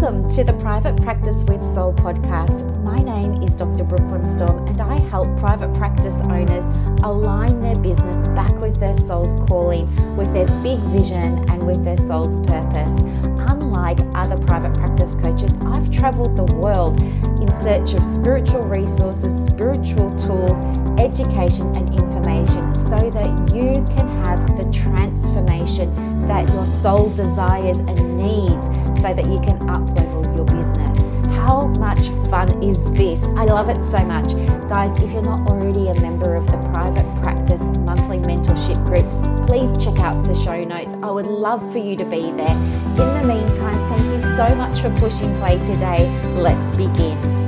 Welcome to the Private Practice with Soul podcast. My name is Dr. Brooklyn Storm, and I help private practice owners align their business back with their soul's calling, with their big vision and with their soul's purpose. Unlike other private practice coaches, I've traveled the world in search of spiritual resources, spiritual tools, education and information so that you can have the transformation that your soul desires and needs so that you can up-level your business. How much fun is this? I love it so much. Guys, if you're not already a member of the Private Practice Monthly Mentorship Group, please check out the show notes. I would love for you to be there. In the meantime, thank you so much for pushing play today. Let's begin.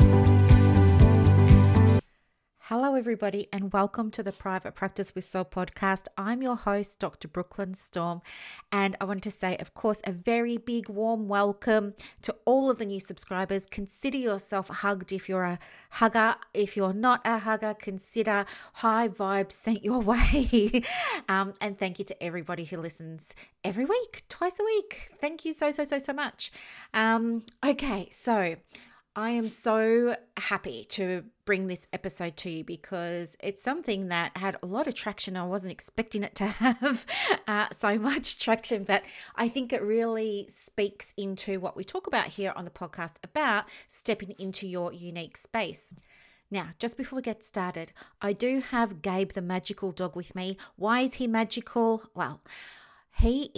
Hello, everybody, and welcome to the Private Practice with Soul podcast. I'm your host, Dr. Brooklyn Storm, and I want to say, of course, a very big, warm welcome to all of the new subscribers. Consider yourself hugged if you're a hugger. If you're not a hugger, consider high vibes sent your way. And thank you to everybody who listens every week, twice a week. Thank you so much. Okay, so I am so happy to bring this episode to you because it's something that had a lot of traction. I wasn't expecting it to have so much traction, but I think it really speaks into what we talk about here on the podcast about stepping into your unique space. Now, just before we get started, I do have Gabe the magical dog with me. Why is he magical? Well, he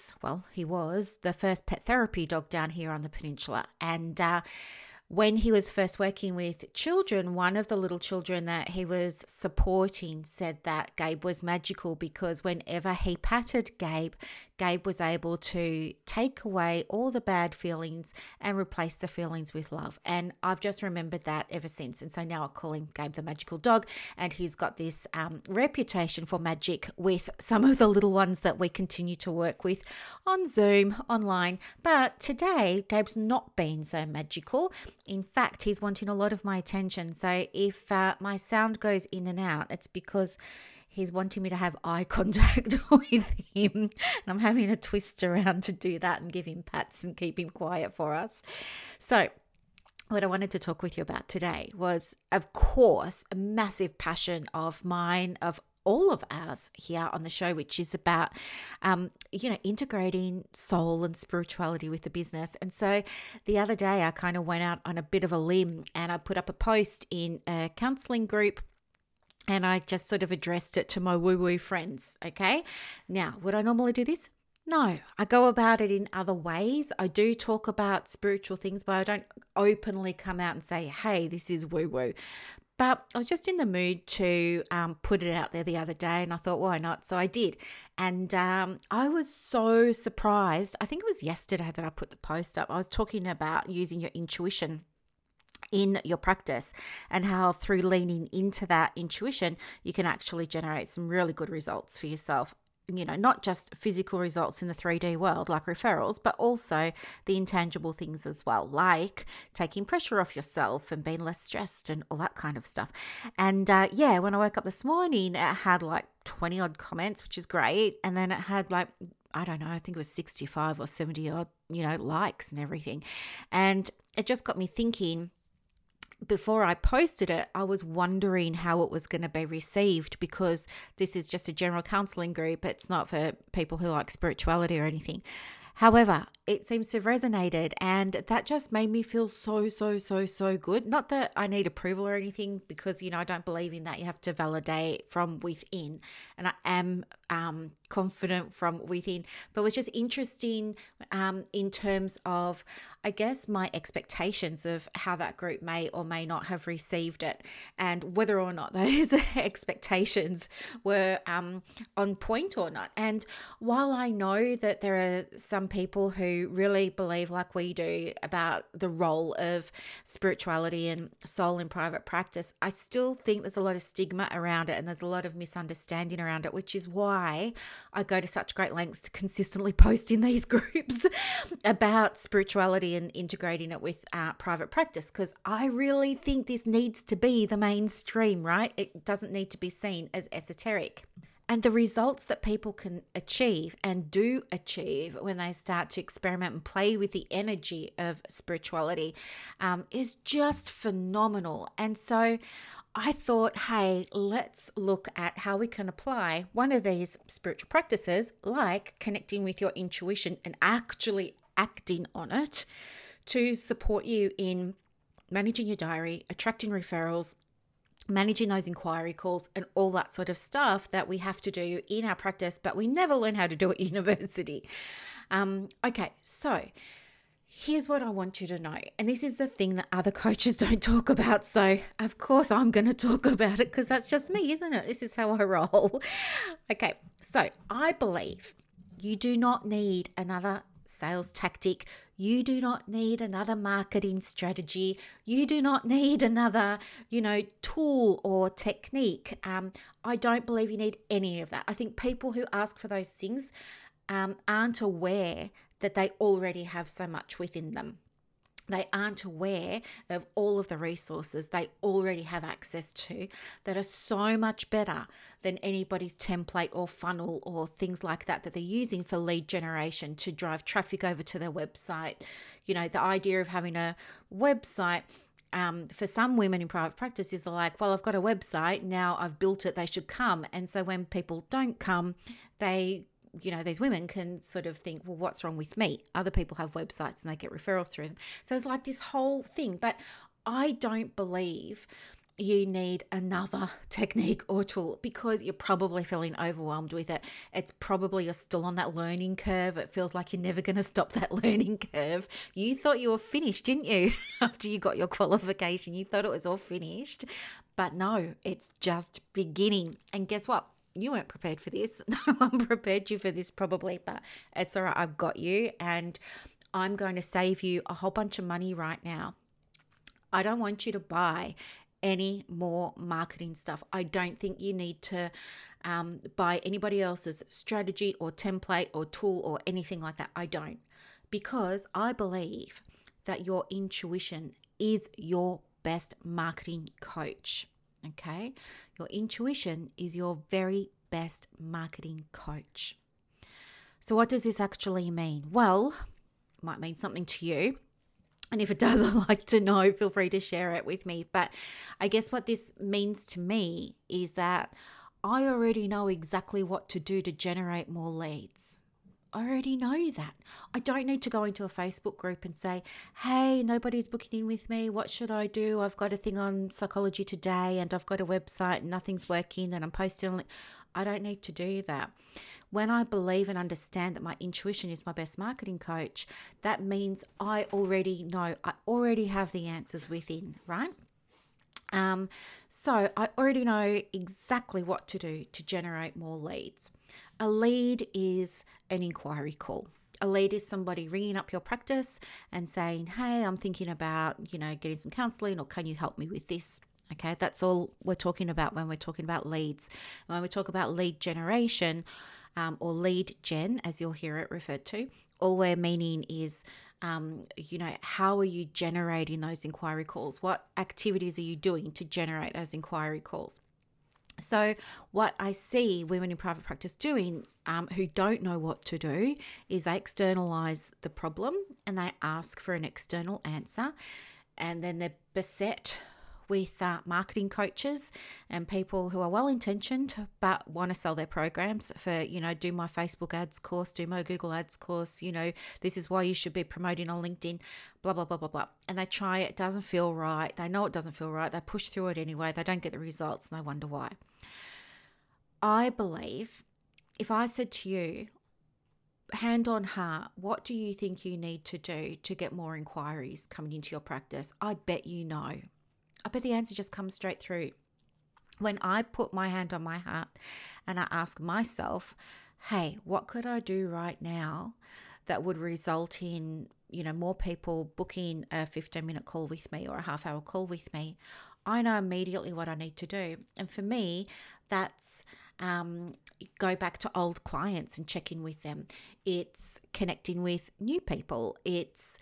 was the first pet therapy dog down here on the peninsula. And when he was first working with children, one of the little children that he was supporting said that Gabe was magical because whenever he patted Gabe was able to take away all the bad feelings and replace the feelings with love. And I've just remembered that ever since. And so now I call him Gabe the magical dog. And he's got this reputation for magic with some of the little ones that we continue to work with on Zoom, online. But today, Gabe's not been so magical. In fact, he's wanting a lot of my attention. So if my sound goes in and out, it's because he's wanting me to have eye contact with him. And I'm having to twist around to do that and give him pats and keep him quiet for us. So what I wanted to talk with you about today was, of course, a massive passion of mine, of all of us here on the show, which is about, integrating soul and spirituality with the business. And so the other day I kind of went out on a bit of a limb and I put up a post in a counseling group and I just sort of addressed it to my woo-woo friends, okay? Now, would I normally do this? No, I go about it in other ways. I do talk about spiritual things, but I don't openly come out and say, hey, this is woo-woo. But I was just in the mood to put it out there the other day and I thought, why not? So I did. And I was so surprised. I think it was yesterday that I put the post up. I was talking about using your intuition in your practice and how through leaning into that intuition, you can actually generate some really good results for yourself. Not just physical results in the 3D world like referrals, but also the intangible things as well, like taking pressure off yourself and being less stressed and all that kind of stuff. And when I woke up this morning, it had like 20 odd comments, which is great. And then it had like, I don't know, I think it was 65 or 70 odd, likes and everything. And it just got me thinking. Before I posted it, I was wondering how it was going to be received because this is just a general counseling group. It's not for people who like spirituality or anything. However, it seems to have resonated and that just made me feel so good. Not that I need approval or anything because, I don't believe in that. You have to validate from within and I am confident from within. But it was just interesting in terms of, I guess, my expectations of how that group may or may not have received it and whether or not those expectations were on point or not. And while I know that there are some people who really believe like we do about the role of spirituality and soul in private practice, I still think there's a lot of stigma around it and there's a lot of misunderstanding around it, which is why I go to such great lengths to consistently post in these groups about spirituality and integrating it with private practice because I really think this needs to be the mainstream, right? It doesn't need to be seen as esoteric. And the results that people can achieve and do achieve when they start to experiment and play with the energy of spirituality is just phenomenal. And so I thought, hey, let's look at how we can apply one of these spiritual practices, like connecting with your intuition and actually acting on it, to support you in managing your diary, attracting referrals, managing those inquiry calls, and all that sort of stuff that we have to do in our practice, but we never learn how to do at university. Okay, so here's what I want you to know. And this is the thing that other coaches don't talk about. So, of course, I'm going to talk about it because that's just me, isn't it? This is how I roll. Okay, so I believe you do not need another sales tactic. You do not need another marketing strategy. You do not need another, tool or technique. I don't believe you need any of that. I think people who ask for those things aren't aware that they already have so much within them. They aren't aware of all of the resources they already have access to that are so much better than anybody's template or funnel or things like that they're using for lead generation to drive traffic over to their website. The idea of having a website for some women in private practice is they're like, well, I've got a website, now I've built it, they should come. And so when people don't come, these women can sort of think, well, what's wrong with me? Other people have websites and they get referrals through them. So it's like this whole thing. But I don't believe you need another technique or tool because you're probably feeling overwhelmed with it. It's probably you're still on that learning curve. It feels like you're never going to stop that learning curve. You thought you were finished, didn't you? After you got your qualification, you thought it was all finished. But no, it's just beginning. And guess what? You weren't prepared for this. No one prepared you for this probably, but it's all right. I've got you, and I'm going to save you a whole bunch of money right now. I don't want you to buy any more marketing stuff. I don't think you need to buy anybody else's strategy or template or tool or anything like that. I don't, because I believe that your intuition is your best marketing coach. Okay, your intuition is your very best marketing coach. So what does this actually mean? Well, it might mean something to you. And if it does, I'd like to know. Feel free to share it with me. But I guess what this means to me is that I already know exactly what to do to generate more leads. I already know that. I don't need to go into a Facebook group and say, hey, nobody's booking in with me. What should I do? I've got a thing on Psychology Today and I've got a website and nothing's working and I'm posting on it. I don't need to do that. When I believe and understand that my intuition is my best marketing coach, that means I already know, I already have the answers within, right? So I already know exactly what to do to generate more leads. A lead is an inquiry call. A lead is somebody ringing up your practice and saying, hey, I'm thinking about, getting some counseling, or can you help me with this? Okay, that's all we're talking about when we're talking about leads. When we talk about lead generation or lead gen, as you'll hear it referred to, all we're meaning is how are you generating those inquiry calls? What activities are you doing to generate those inquiry calls? So what I see women in private practice doing who don't know what to do is they externalize the problem and they ask for an external answer, and then they're beset with marketing coaches and people who are well-intentioned but want to sell their programs for, do my Facebook ads course, do my Google ads course, this is why you should be promoting on LinkedIn, blah, blah, blah, blah, blah. And they try it, doesn't feel right. They know it doesn't feel right. They push through it anyway. They don't get the results and they wonder why. I believe if I said to you, hand on heart, what do you think you need to do to get more inquiries coming into your practice? I bet you know. I bet the answer just comes straight through. When I put my hand on my heart and I ask myself, hey, what could I do right now that would result in, more people booking a 15-minute call with me or a half-hour call with me, I know immediately what I need to do. And for me, that's go back to old clients and check in with them. It's connecting with new people. It's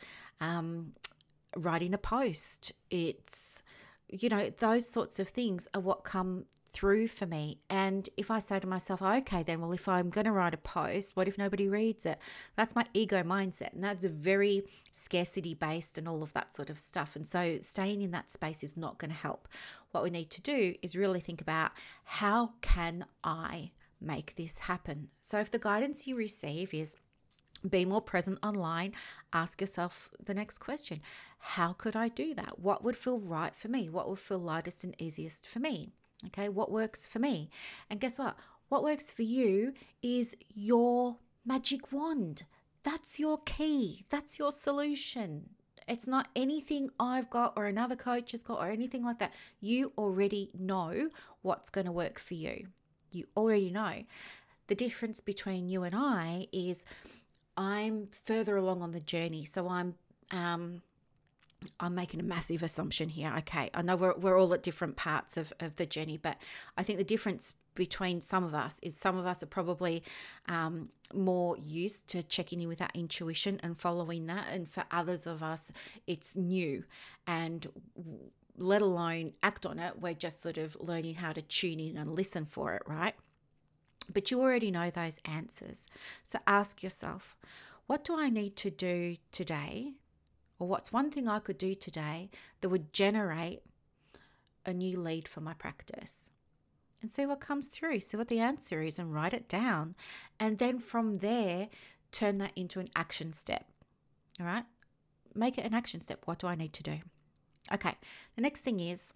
writing a post. It's those sorts of things are what come through for me. And if I say to myself, okay, then, well, if I'm going to write a post, what if nobody reads it? That's my ego mindset. And that's very scarcity based and all of that sort of stuff. And so staying in that space is not going to help. What we need to do is really think about, how can I make this happen? So if the guidance you receive is be more present online, ask yourself the next question. How could I do that? What would feel right for me? What would feel lightest and easiest for me? Okay, what works for me? And guess what? What works for you is your magic wand. That's your key. That's your solution. It's not anything I've got or another coach has got or anything like that. You already know what's going to work for you. You already know. The difference between you and I is I'm further along on the journey. So I'm making a massive assumption here. Okay, I know we're all at different parts of the journey, but I think the difference between some of us is some of us are probably more used to checking in with our intuition and following that. And for others of us, it's new, and let alone act on it. We're just sort of learning how to tune in and listen for it, right? But you already know those answers. So ask yourself, what do I need to do today? Or what's one thing I could do today that would generate a new lead for my practice? And see what comes through, see what the answer is, and write it down. And then from there, turn that into an action step. All right? Make it an action step. What do I need to do? Okay. The next thing is,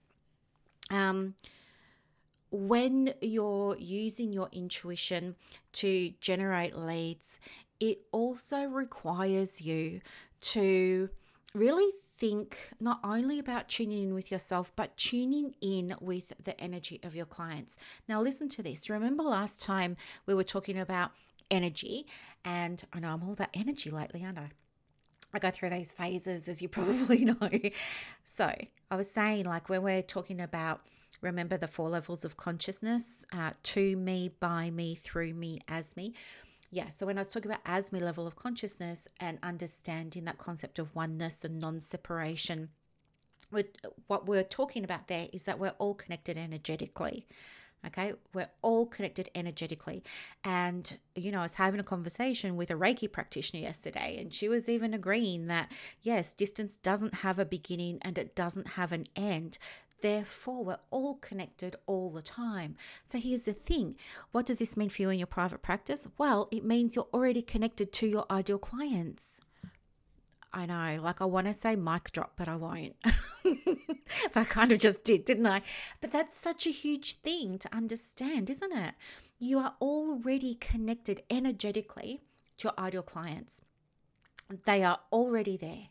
when you're using your intuition to generate leads, it also requires you to really think not only about tuning in with yourself, but tuning in with the energy of your clients. Now, listen to this. Remember last time we were talking about energy, and I know I'm all about energy lately, aren't I? I go through these phases, as you probably know. So I was saying, like, when we're talking about, remember the 4 levels of consciousness, to me, by me, through me, as me. Yeah, so when I was talking about as me level of consciousness and understanding that concept of oneness and non-separation, what we're talking about there is that we're all connected energetically. Okay, we're all connected energetically. And, I was having a conversation with a Reiki practitioner yesterday, and she was even agreeing that, yes, distance doesn't have a beginning and it doesn't have an end. Therefore, we're all connected all the time. So here's the thing. What does this mean for you in your private practice? Well, it means you're already connected to your ideal clients. I know, like I want to say mic drop, but I won't. But I kind of just did, didn't I? But that's such a huge thing to understand, isn't it? You are already connected energetically to your ideal clients. They are already there.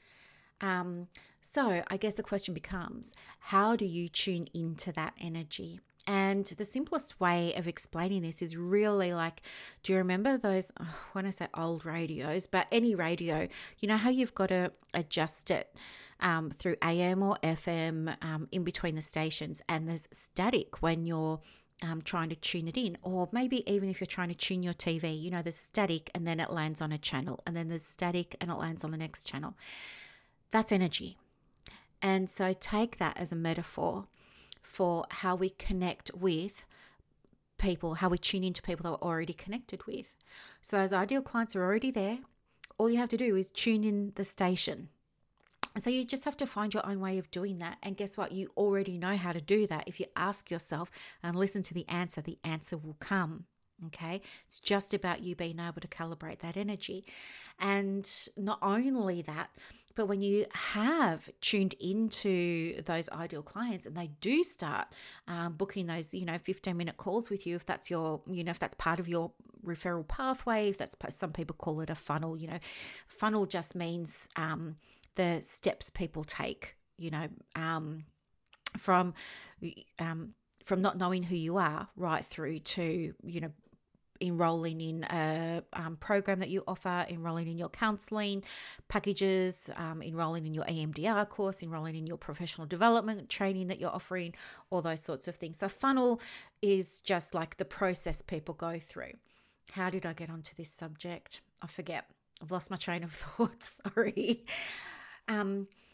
So I guess the question becomes, how do you tune into that energy? And the simplest way of explaining this is really like, do you remember those, when I say old radios, but any radio, you know how you've got to adjust it through AM or FM in between the stations, and there's static when you're trying to tune it in, or maybe even if you're trying to tune your TV, there's static and then it lands on a channel, and then there's static and it lands on the next channel. That's energy. And so take that as a metaphor for how we connect with people, how we tune into people that we're already connected with. So those ideal clients are already there. All you have to do is tune in the station. So you just have to find your own way of doing that. And guess what? You already know how to do that. If you ask yourself and listen to the answer will come. Okay, it's just about you being able to calibrate that energy. And not only that, but when you have tuned into those ideal clients and they do start booking those, 15-minute calls with you, if that's your, if that's part of your referral pathway, if that's, some people call it a funnel, funnel just means the steps people take, from not knowing who you are right through to, enrolling in a program that you offer, enrolling in your counselling packages, enrolling in your EMDR course, enrolling in your professional development training that you're offering, all those sorts of things. So funnel is just like the process people go through. How did I get onto this subject? I forget. I've lost my train of thought. Sorry.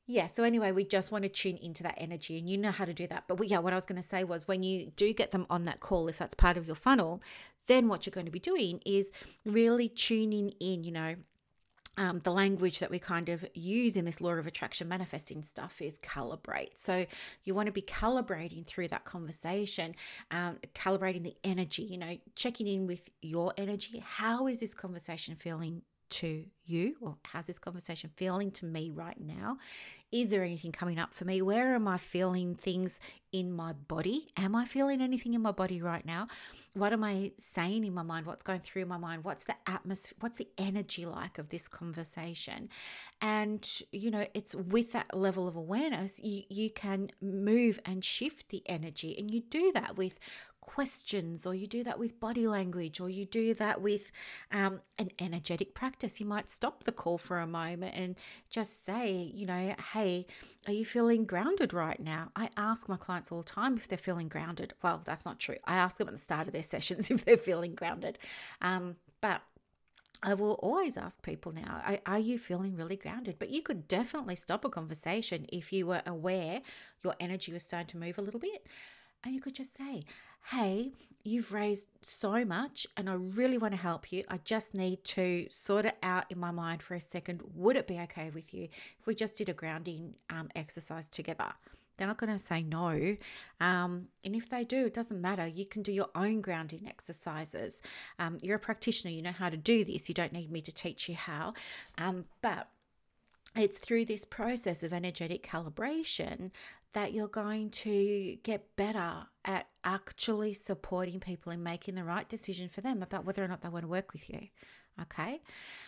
Yeah, so anyway, we just want to tune into that energy and you know how to do that. But yeah, what I was going to say was when you do get them on that call, if that's part of your funnel, then what you're going to be doing is really tuning in, the language that we kind of use in this law of attraction manifesting stuff is calibrate. So you want to be calibrating through that conversation, calibrating the energy, checking in with your energy. How is this conversation feeling to you, or how's this conversation feeling to me right now? Is there anything coming up for me? Where am I feeling things in my body? Am I feeling anything in my body right now? What am I saying in my mind? What's going through my mind? What's the atmosphere? What's the energy like of this conversation? And, it's with that level of awareness, you can move and shift the energy. And you do that with questions, or you do that with body language, or you do that with an energetic practice. You might stop the call for a moment and just say, hey, are you feeling grounded right now? I ask my clients all the time if they're feeling grounded. Well, that's not true. I ask them at the start of their sessions if they're feeling grounded. But I will always ask people now, are you feeling really grounded? But you could definitely stop a conversation if you were aware your energy was starting to move a little bit. And you could just say, hey, you've raised so much and I really want to help you. I just need to sort it out in my mind for a second. Would it be okay with you if we just did a grounding exercise together? They're not going to say no. And if they do, it doesn't matter. You can do your own grounding exercises. You're a practitioner. You know how to do this. You don't need me to teach you how. But it's through this process of energetic calibration that you're going to get better at actually supporting people in making the right decision for them about whether or not they want to work with you. Okay.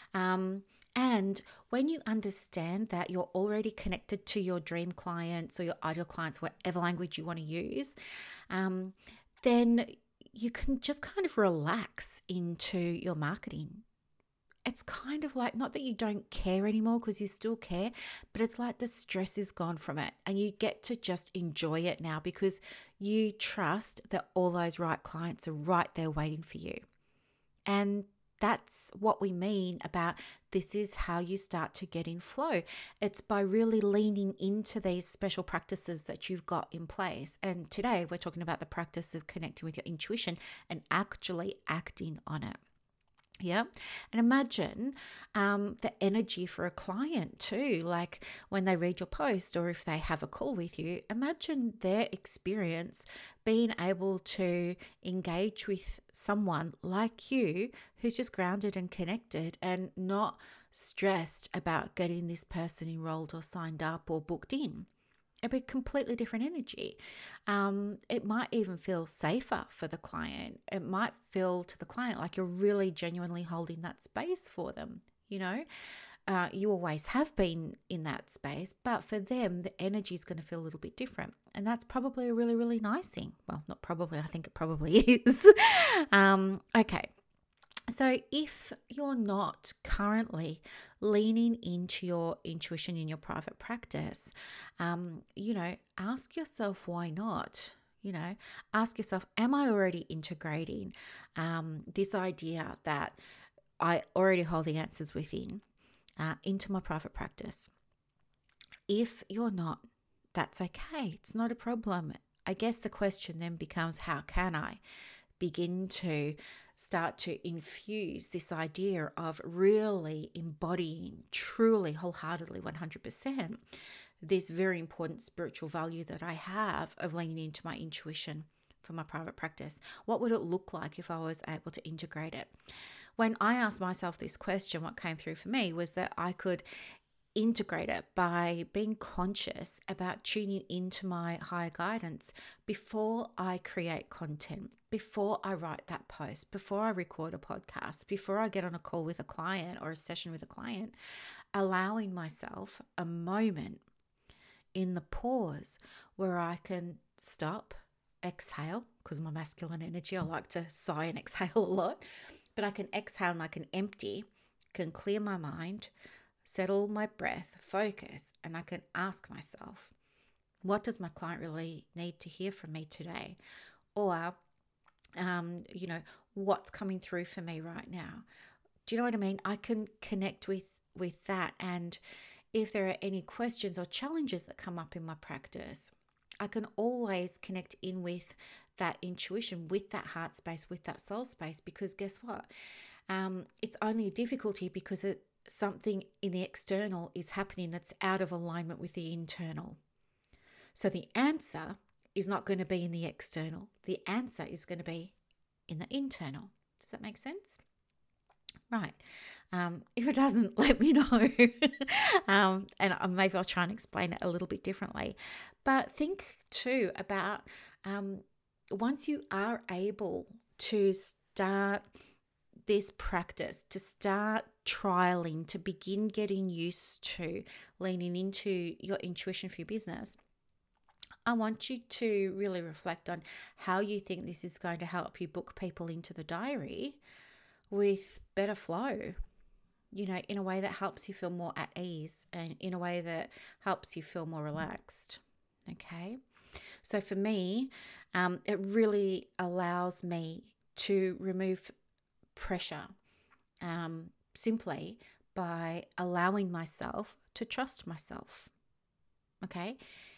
And when you understand that you're already connected to your dream clients or your ideal clients, whatever language you want to use, then you can just kind of relax into your marketing. It's kind of like, not that you don't care anymore, because you still care, but it's like the stress is gone from it and you get to just enjoy it now because you trust that all those right clients are right there waiting for you. And that's what we mean about this is how you start to get in flow. It's by really leaning into these special practices that you've got in place. And today we're talking about the practice of connecting with your intuition and actually acting on it. Yeah. And imagine the energy for a client too, like when they read your post or if they have a call with you, imagine their experience being able to engage with someone like you who's just grounded and connected and not stressed about getting this person enrolled or signed up or booked in. It'd be completely different energy. It might even feel safer for the client. It might feel to the client like you're really genuinely holding that space for them. You always have been in that space, but for them, the energy is going to feel a little bit different. And that's probably a really, really nice thing. Well, not probably, I think it probably is. Okay. So if you're not currently leaning into your intuition in your private practice, ask yourself why not. Ask yourself, am I already integrating this idea that I already hold the answers within into my private practice? If you're not, that's okay. It's not a problem. I guess the question then becomes, how can I begin to start to infuse this idea of really embodying truly, wholeheartedly, 100%, this very important spiritual value that I have of leaning into my intuition for my private practice? What would it look like if I was able to integrate it? When I asked myself this question, what came through for me was that I could integrate it by being conscious about tuning into my higher guidance before I create content, before I write that post, before I record a podcast, before I get on a call with a client or a session with a client, allowing myself a moment in the pause where I can stop, exhale, because my masculine energy, I like to sigh and exhale a lot, but I can exhale and I can empty, can clear my mind, settle my breath, focus, and I can ask myself, what does my client really need to hear from me today? Or, what's coming through for me right now? Do you know what I mean? I can connect with that. And if there are any questions or challenges that come up in my practice, I can always connect in with that intuition, with that heart space, with that soul space, because guess what? It's only a difficulty because something in the external is happening that's out of alignment with the internal. So the answer is not going to be in the external. The answer is going to be in the internal. Does that make sense? Right. If it doesn't, let me know. And maybe I'll try and explain it a little bit differently. But think too about once you are able to start this practice, to start trialing, to begin getting used to leaning into your intuition for your business, I want you to really reflect on how you think this is going to help you book people into the diary with better flow, in a way that helps you feel more at ease and in a way that helps you feel more relaxed. Okay. So for me, it really allows me to remove pressure simply by allowing myself to trust myself. Okay.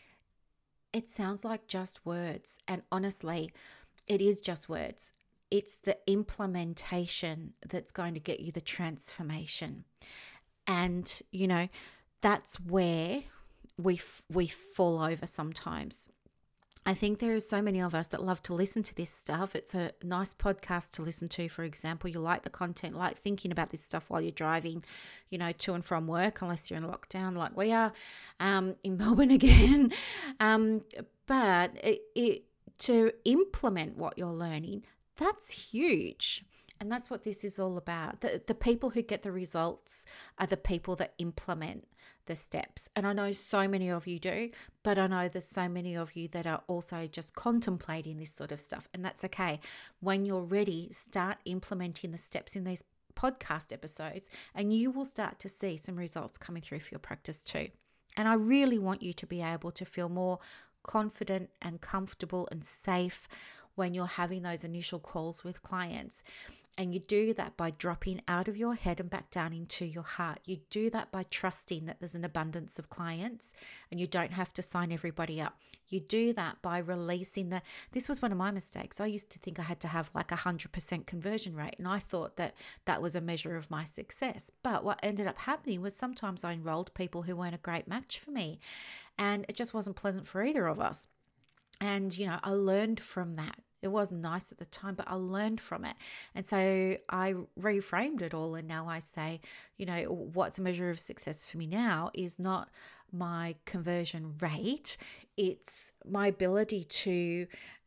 It sounds like just words, and honestly, it is just words. It's the implementation that's going to get you the transformation. And, that's where we fall over sometimes. I think there are so many of us that love to listen to this stuff. It's a nice podcast to listen to, for example. You like the content, like thinking about this stuff while you're driving, to and from work, unless you're in lockdown like we are in Melbourne again. But to implement what you're learning, that's huge. And that's what this is all about. The people who get the results are the people that implement the steps. And I know so many of you do, but I know there's so many of you that are also just contemplating this sort of stuff. And that's okay. When you're ready, start implementing the steps in these podcast episodes, and you will start to see some results coming through for your practice too. And I really want you to be able to feel more confident and comfortable and safe when you're having those initial calls with clients. And you do that by dropping out of your head and back down into your heart. You do that by trusting that there's an abundance of clients and you don't have to sign everybody up. You do that by releasing this was one of my mistakes. I used to think I had to have like 100% conversion rate, and I thought that was a measure of my success. But what ended up happening was sometimes I enrolled people who weren't a great match for me, and it just wasn't pleasant for either of us. And, I learned from that. It wasn't nice at the time, but I learned from it. And so I reframed it all. And now I say, what's a measure of success for me now is not my conversion rate. It's my ability to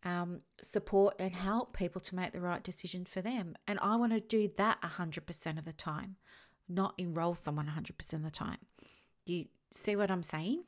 support and help people to make the right decision for them. And I want to do that 100% of the time, not enroll someone 100% of the time. You see what I'm saying?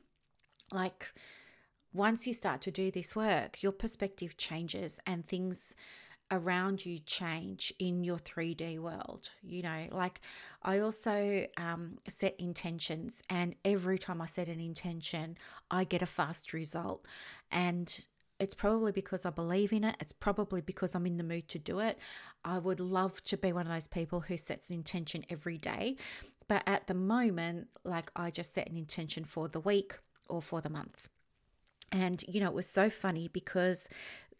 Like, once you start to do this work, your perspective changes and things around you change in your 3D world. Like I also set intentions, and every time I set an intention, I get a fast result. And it's probably because I believe in it. It's probably because I'm in the mood to do it. I would love to be one of those people who sets an intention every day. But at the moment, like I just set an intention for the week or for the month. And, it was so funny because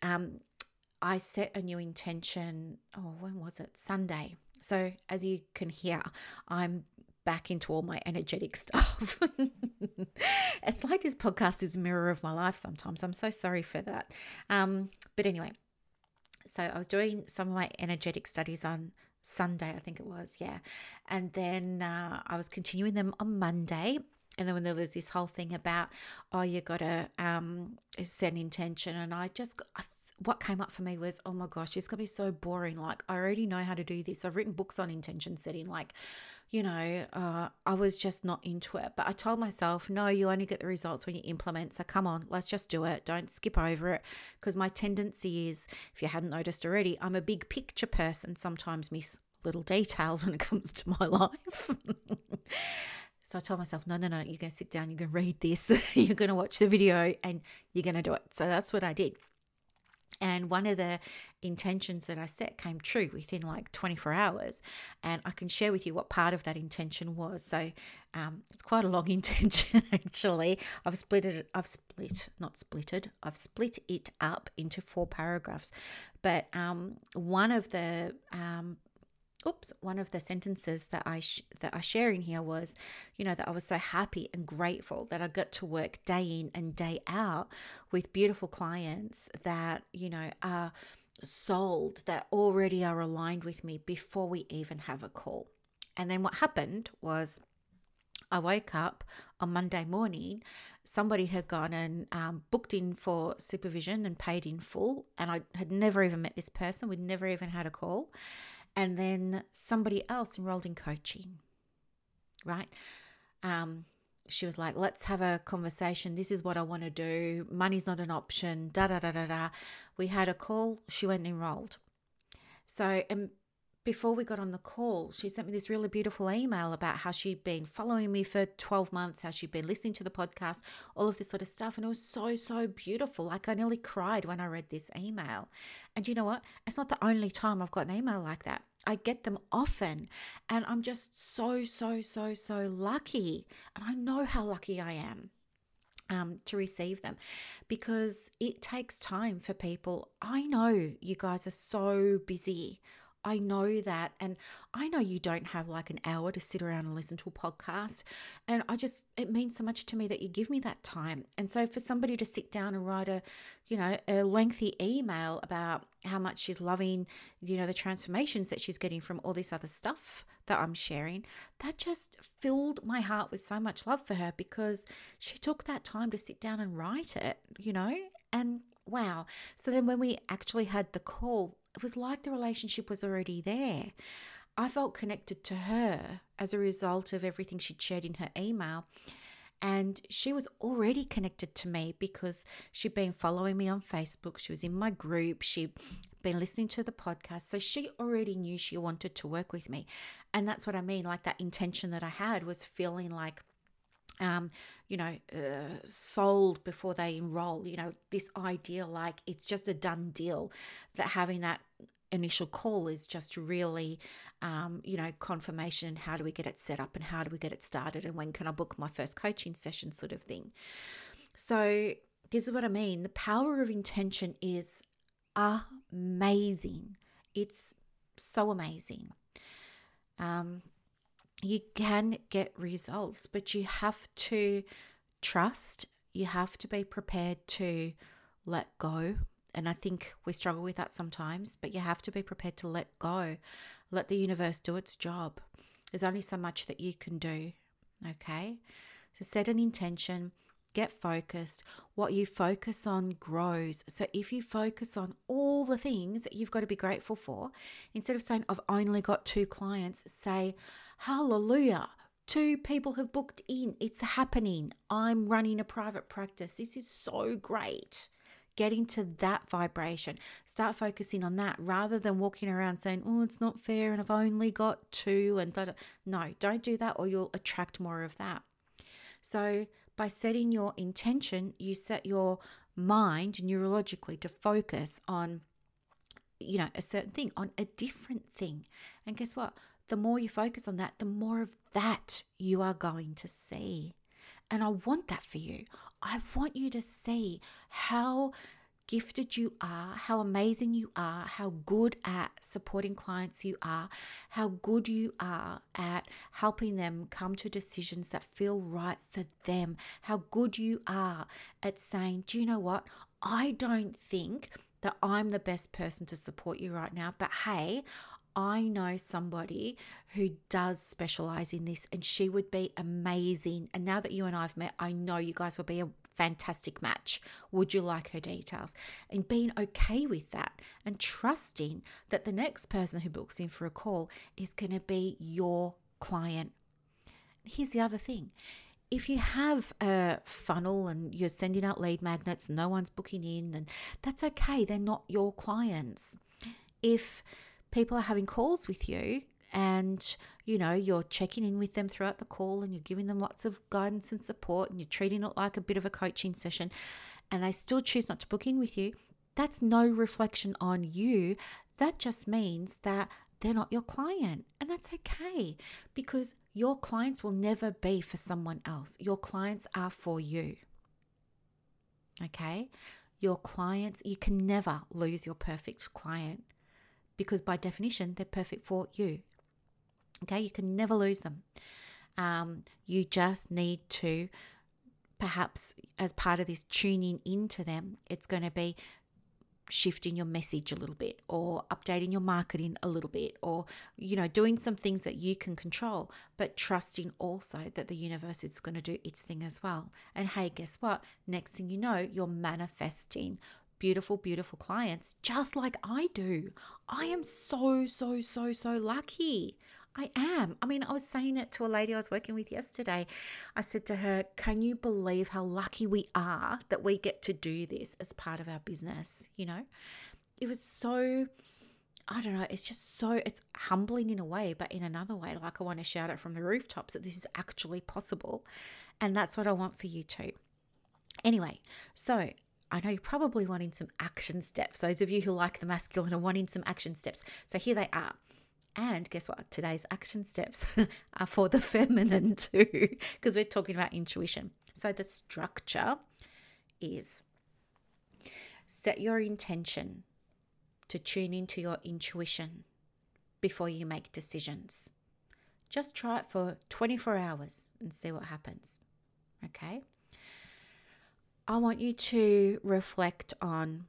I set a new intention, when was it? Sunday. So as you can hear, I'm back into all my energetic stuff. It's like this podcast is a mirror of my life sometimes. I'm so sorry for that. But anyway, so I was doing some of my energetic studies on Sunday, I think it was, yeah. And then I was continuing them on Monday. And then when there was this whole thing about, you got to set an intention. And what came up for me was, oh my gosh, it's going to be so boring. Like, I already know how to do this. I've written books on intention setting. Like, I was just not into it. But I told myself, no, you only get the results when you implement. So come on, let's just do it. Don't skip over it. Because my tendency is, if you hadn't noticed already, I'm a big picture person, sometimes miss little details when it comes to my life. So I told myself, no, you're going to sit down, you're going to read this, you're going to watch the video, and you're going to do it. So that's what I did. And one of the intentions that I set came true within like 24 hours. And I can share with you what part of that intention was. So it's quite a long intention, actually. I've split it up into 4 paragraphs. But one of the sentences that I share in here was, that I was so happy and grateful that I got to work day in and day out with beautiful clients that, are sold, that already are aligned with me before we even have a call. And then what happened was I woke up on Monday morning, somebody had gone and booked in for supervision and paid in full. And I had never even met this person. We'd never even had a call. And then somebody else enrolled in coaching, right? She was like, let's have a conversation. This is what I want to do. Money's not an option, da-da-da-da-da. We had a call. She went and enrolled. So, and before we got on the call, she sent me this really beautiful email about how she'd been following me for 12 months, how she'd been listening to the podcast, all of this sort of stuff. And it was so, so beautiful. Like I nearly cried when I read this email. And you know what? It's not the only time I've got an email like that. I get them often. And I'm just so, so, so, so lucky. And I know how lucky I am to receive them, because it takes time for people. I know you guys are so busy. I know that. And I know you don't have like an hour to sit around and listen to a podcast. And it means so much to me that you give me that time. And so for somebody to sit down and write a lengthy email about how much she's loving, the transformations that she's getting from all this other stuff that I'm sharing, that just filled my heart with so much love for her, because she took that time to sit down and write it, and wow. So then when we actually had the call, it was like the relationship was already there. I felt connected to her as a result of everything she'd shared in her email. And she was already connected to me because she'd been following me on Facebook. She was in my group. She'd been listening to the podcast. So she already knew she wanted to work with me. And that's what I mean. Like that intention that I had was feeling like, sold before they enroll, this idea like it's just a done deal, that having that initial call is just really, confirmation. How do we get it set up and how do we get it started and when can I book my first coaching session sort of thing. So this is what I mean. The power of intention is amazing. It's so amazing. You can get results, but you have to trust. You have to be prepared to let go. And I think we struggle with that sometimes, but you have to be prepared to let go. Let the universe do its job. There's only so much that you can do, okay? So set an intention, get focused. What you focus on grows. So if you focus on all the things that you've got to be grateful for, instead of saying, I've only got 2 clients, say, hallelujah, 2 people have booked in. It's happening. I'm running a private practice. This is so great. Get into that vibration. Start focusing on that rather than walking around saying, oh, it's not fair and I've only got 2 and da-da. No, don't do that or you'll attract more of that. So by setting your intention, you set your mind neurologically to focus on, a certain thing, on a different thing. And guess what? The more you focus on that, the more of that you are going to see. And I want that for you. I want you to see how gifted you are, how amazing you are, how good at supporting clients you are, how good you are at helping them come to decisions that feel right for them, how good you are at saying, do you know what? I don't think that I'm the best person to support you right now, but hey, I know somebody who does specialize in this and she would be amazing. And now that you and I have met, I know you guys will be a fantastic match. Would you like her details? And being okay with that and trusting that the next person who books in for a call is going to be your client. Here's the other thing. If you have a funnel and you're sending out lead magnets, no one's booking in, and that's okay. They're not your clients. If people are having calls with you and, you're checking in with them throughout the call and you're giving them lots of guidance and support and you're treating it like a bit of a coaching session and they still choose not to book in with you, that's no reflection on you. That just means that they're not your client. And that's okay, because your clients will never be for someone else. Your clients are for you. Okay? Your clients, you can never lose your perfect client, because by definition, they're perfect for you. Okay? You can never lose them. You just need to, perhaps as part of this tuning into them, it's going to be shifting your message a little bit, or updating your marketing a little bit, or, doing some things that you can control, but trusting also that the universe is going to do its thing as well. And hey, guess what? Next thing you know, you're manifesting beautiful, beautiful clients just like I do. I am so lucky. I am. I was saying it to a lady I was working with yesterday. I said to her, can you believe how lucky we are that we get to do this as part of our business? It was so, I don't know, it's humbling in a way, but in another way, like I want to shout it from the rooftops that this is actually possible. And that's what I want for you too. Anyway, so I know you're probably wanting some action steps. Those of you who like the masculine are wanting some action steps. So here they are. And guess what? Today's action steps are for the feminine too, because we're talking about intuition. So the structure is: set your intention to tune into your intuition before you make decisions. Just try it for 24 hours and see what happens. Okay? I want you to reflect on,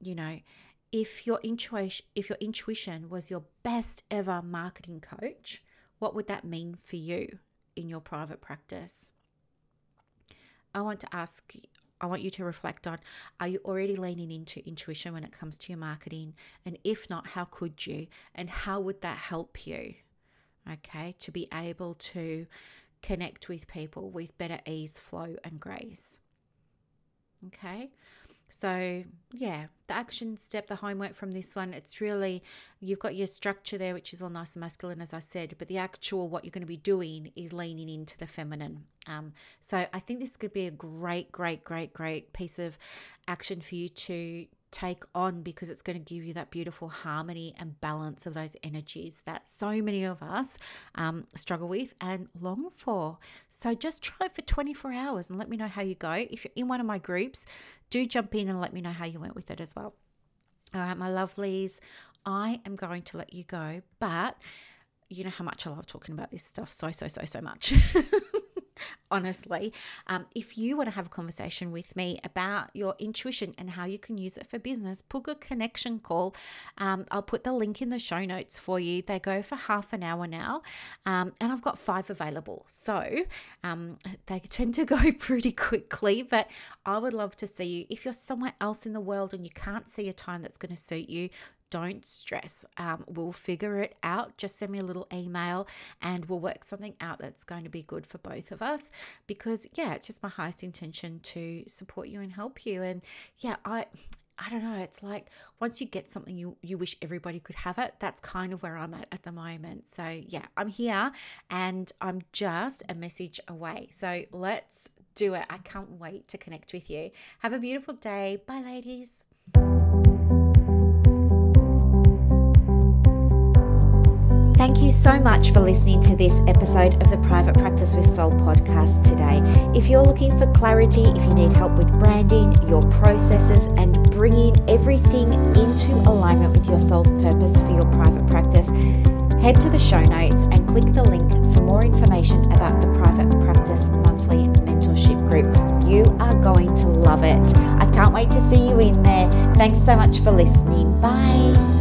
if your intuition was your best ever marketing coach, what would that mean for you in your private practice? I want you to reflect on, are you already leaning into intuition when it comes to your marketing? And if not, how could you? And how would that help you, okay, to be able to connect with people with better ease, flow, and grace? Okay? So yeah, the action step, the homework from this one, it's really, you've got your structure there, which is all nice and masculine, as I said, but the actual, what you're going to be doing is leaning into the feminine. So I think this could be a great piece of action for you to take on, because it's going to give you that beautiful harmony and balance of those energies that so many of us struggle with and long for. So just try it for 24 hours and let me know how you go. If you're in one of my groups, do jump in and let me know how you went with it as well. All right, my lovelies, I am going to let you go, but you know how much I love talking about this stuff so much. Honestly, if you want to have a conversation with me about your intuition and how you can use it for business, book a connection call. I'll put the link in the show notes for you. They go for half an hour now, and I've got 5 available. So they tend to go pretty quickly, but I would love to see you. If you're somewhere else in the world and you can't see a time that's going to suit you, don't stress. We'll figure it out. Just send me a little email and we'll work something out that's going to be good for both of us, because it's just my highest intention to support you and help you. And I don't know, it's like once you get something, you wish everybody could have it. That's kind of where I'm at the moment. So I'm here and I'm just a message away. So let's do it. I can't wait to connect with you. Have a beautiful day. Bye, ladies. Thank you so much for listening to this episode of the Private Practice with Soul podcast today. If you're looking for clarity, if you need help with branding, your processes, and bringing everything into alignment with your soul's purpose for your private practice, head to the show notes and click the link for more information about the Private Practice Monthly Mentorship Group. You are going to love it. I can't wait to see you in there. Thanks so much for listening. Bye.